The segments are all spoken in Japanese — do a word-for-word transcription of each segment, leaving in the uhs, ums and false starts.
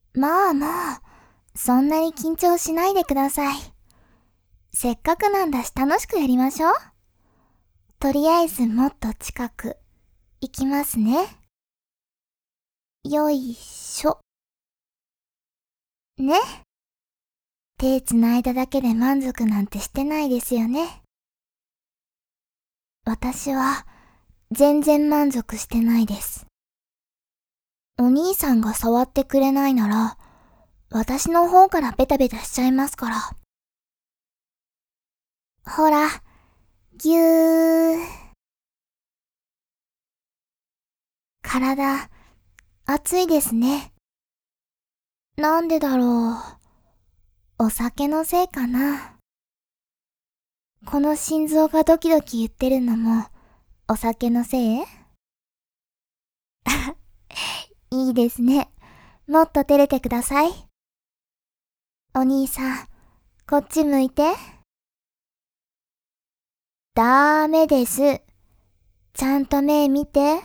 まあまあ、そんなに緊張しないでください。せっかくなんだし楽しくやりましょう。とりあえずもっと近く、いきますね。よいしょ。ね。手つないだだけで満足なんてしてないですよね。私は、全然満足してないです。お兄さんが触ってくれないなら、私の方からベタベタしちゃいますから。ほら、ぎゅー。体、熱いですね。なんでだろう。お酒のせいかな。この心臓がドキドキ言ってるのも、お酒のせい？いいですね。もっと照れてください。お兄さん、こっち向いて。ダメです。ちゃんと目見て。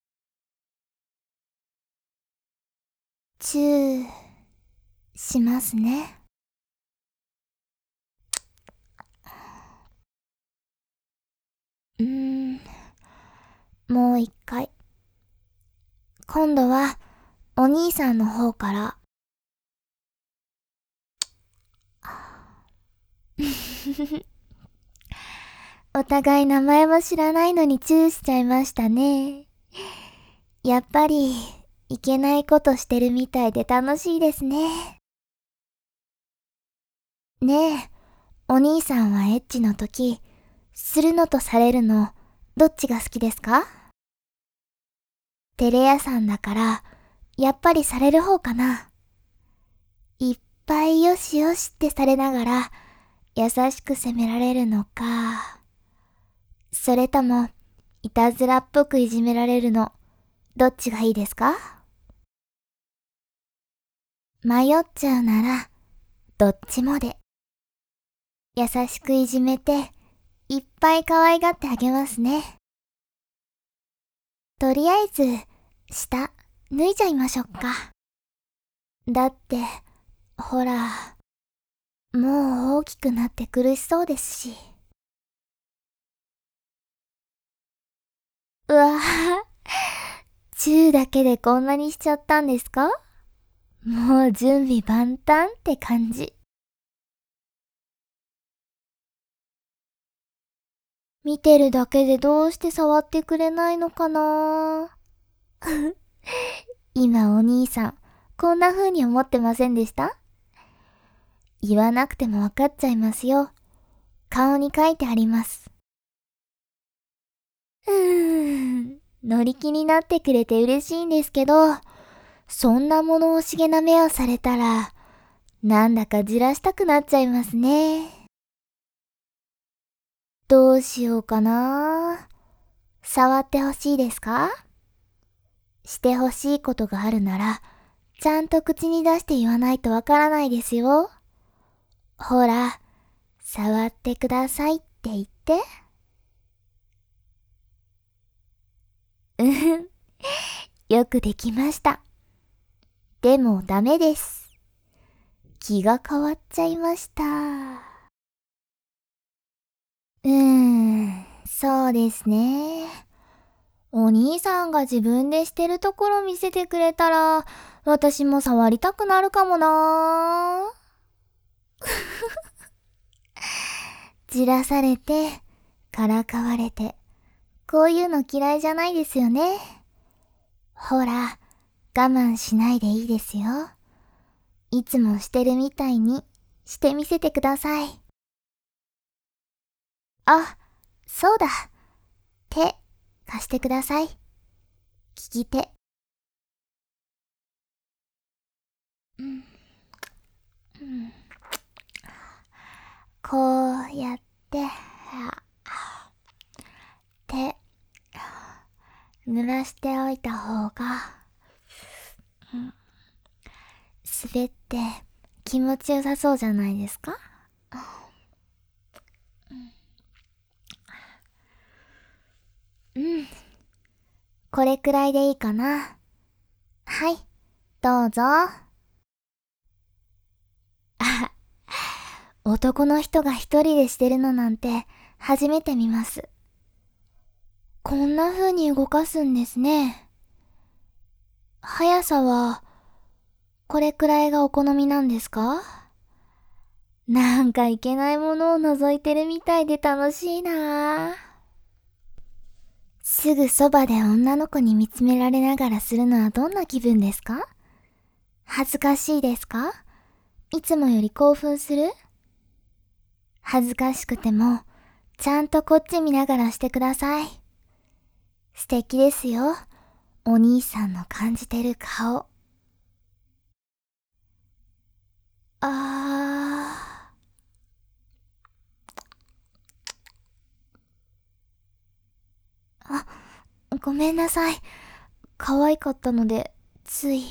チュー、しますね。うーん、もう一回。今度は、お兄さんの方から。お互い名前も知らないのにチューしちゃいましたね。やっぱり、いけないことしてるみたいで楽しいですね。ねえ、お兄さんはエッチの時、するのとされるの、どっちが好きですか？テレ屋さんだから、やっぱりされる方かな。いっぱいよしよしってされながら、優しく責められるのか。それとも、いたずらっぽくいじめられるの、どっちがいいですか？迷っちゃうなら、どっちもで。優しくいじめて、いっぱい可愛がってあげますね。とりあえず、下、脱いじゃいましょうか。だって、ほら、もう大きくなって苦しそうですし。うわぁ、チューだけでこんなにしちゃったんですか？もう準備万端って感じ。見てるだけでどうして触ってくれないのかな。今お兄さん、こんな風に思ってませんでした？言わなくてもわかっちゃいますよ。顔に書いてあります。うーん、乗り気になってくれて嬉しいんですけど、そんな物惜しげな目をされたら、なんだかじらしたくなっちゃいますね。どうしようかな。触ってほしいですか？してほしいことがあるなら、ちゃんと口に出して言わないとわからないですよ。ほら、触ってくださいって言って。うんふん、よくできました。でもダメです。気が変わっちゃいました。うーん、そうですね。お兄さんが自分でしてるところ見せてくれたら、私も触りたくなるかもな。じらされて、からかわれて、こういうの嫌いじゃないですよね。ほら、我慢しないでいいですよ。いつもしてるみたいにしてみせてください。あ、そうだ。手、貸してください。利き手。うん、うん、こうやって、手、濡らしておいた方が、うん、滑って気持ちよさそうじゃないですか？うん、これくらいでいいかな。はい、どうぞ。 男の人が一人でしてるのなんて初めて見ます。こんな風に動かすんですね。速さは、これくらいがお好みなんですか？なんかいけないものを覗いてるみたいで楽しいなぁ。すぐそばで女の子に見つめられながらするのはどんな気分ですか？恥ずかしいですか？いつもより興奮する？恥ずかしくても、ちゃんとこっち見ながらしてください。素敵ですよ。お兄さんの感じてる顔。あー。あ、ごめんなさい。可愛かったので、つい。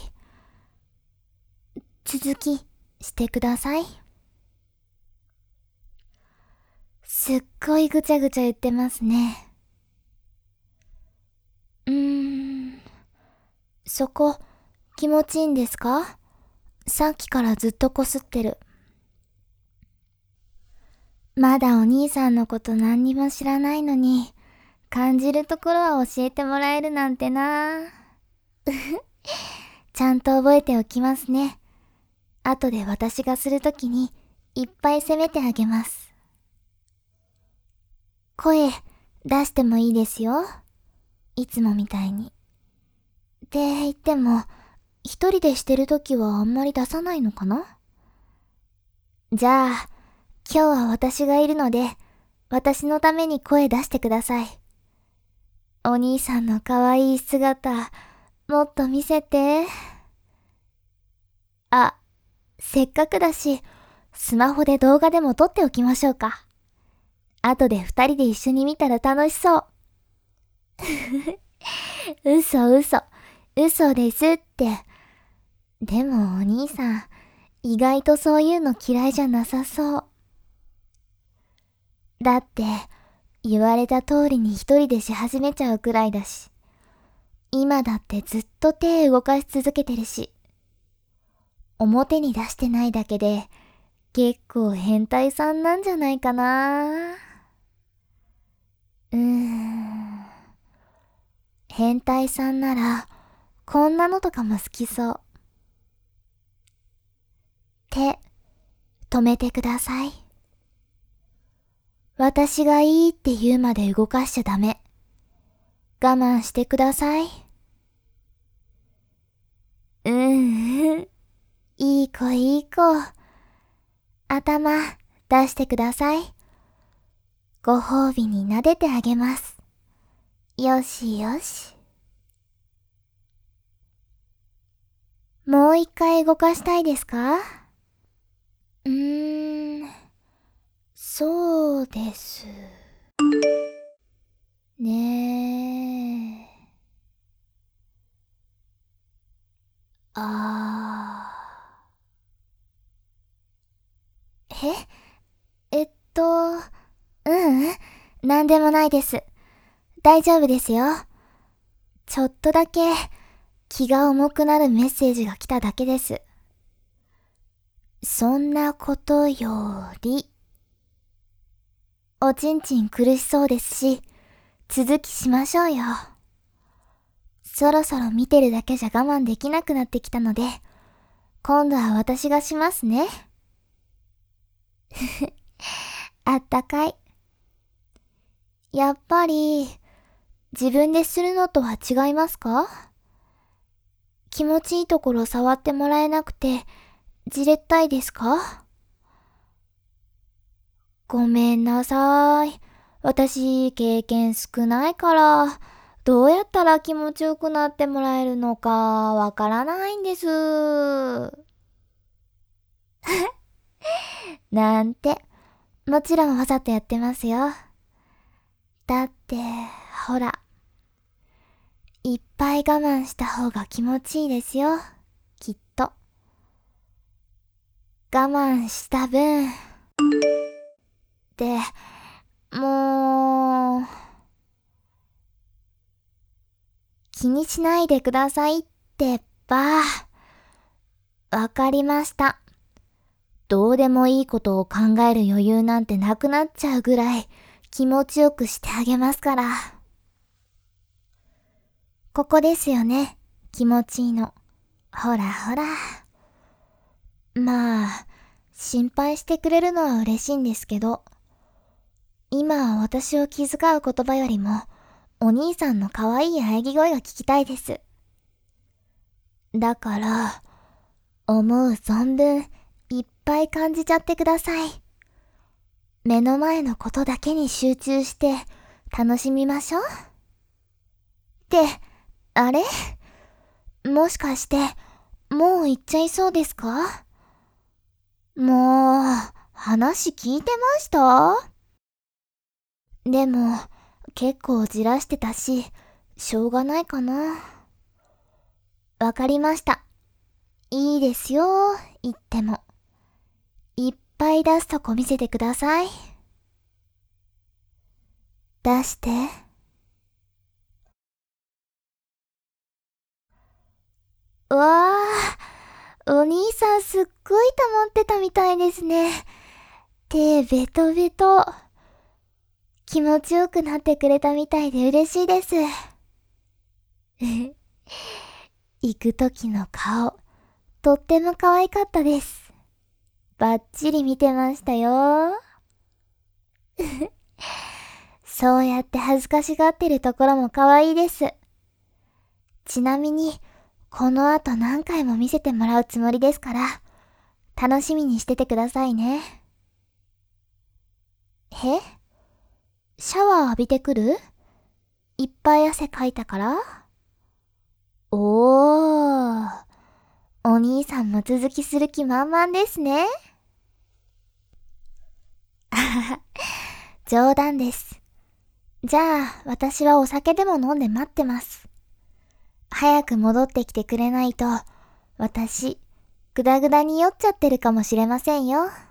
続き、してください。すっごいぐちゃぐちゃ言ってますね。うーん。そこ、気持ちいいんですか？さっきからずっとこすってる。まだお兄さんのこと何にも知らないのに、感じるところは教えてもらえるなんてな。ちゃんと覚えておきますね。後で私がするときにいっぱい責めてあげます。声出してもいいですよ。いつもみたいに。って言っても、一人でしてるときはあんまり出さないのかな？じゃあ、今日は私がいるので、私のために声出してください。お兄さんの可愛い姿、もっと見せて。あ、せっかくだし、スマホで動画でも撮っておきましょうか。後で二人で一緒に見たら楽しそう。嘘嘘、嘘ですって。でもお兄さん、意外とそういうの嫌いじゃなさそう。だって、言われた通りに一人でし始めちゃうくらいだし。今だってずっと手動かし続けてるし。表に出してないだけで、結構変態さんなんじゃないかな。うーん。変態さんなら、こんなのとかも好きそう。手、止めてください。私がいいって言うまで動かしちゃダメ。我慢してください。うーん。いい子いい子。頭出してください。ご褒美に撫でてあげます。よしよし。もう一回動かしたいですか？うーん、そうです。ねえ。あー。ええっと、ううん、なんでもないです。大丈夫ですよ。ちょっとだけ気が重くなるメッセージが来ただけです。そんなことより、おちんちん苦しそうですし、続きしましょうよ。そろそろ見てるだけじゃ我慢できなくなってきたので、今度は私がしますね。あったかい。やっぱり、自分でするのとは違いますか？気持ちいいところ触ってもらえなくて、じれったいですか？ごめんなさい。私、経験少ないから、どうやったら気持ちよくなってもらえるのかわからないんです。なんて、もちろんわざとやってますよ。だって、ほら、いっぱい我慢した方が気持ちいいですよ。きっと。我慢した分。で、もう、気にしないでくださいってば。わかりました。 どうでもいいことを考える余裕なんてなくなっちゃうぐらい気持ちよくしてあげますから。ここですよね、気持ちいいの。ほらほら。まあ、心配してくれるのは嬉しいんですけど、今私を気遣う言葉よりも、お兄さんの可愛い喘ぎ声が聞きたいです。だから、思う存分いっぱい感じちゃってください。目の前のことだけに集中して楽しみましょう。って、あれ？もしかして、もう行っちゃいそうですか？もう、話聞いてました？でも、結構じらしてたし、しょうがないかな。わかりました。いいですよ、言っても。いっぱい出すとこ見せてください。出して。うわー、お兄さんすっごい溜まってたみたいですね。手ベトベト。気持ちよくなってくれたみたいで嬉しいです。行く時の顔、とっても可愛かったです。バッチリ見てましたよ。そうやって恥ずかしがってるところも可愛いです。ちなみに、この後何回も見せてもらうつもりですから、楽しみにしててくださいね。え？シャワー浴びてくる？いっぱい汗かいたから？おー、お兄さんも続きする気満々ですね。あはは、冗談です。じゃあ、私はお酒でも飲んで待ってます。早く戻ってきてくれないと、私、ぐだぐだに酔っちゃってるかもしれませんよ。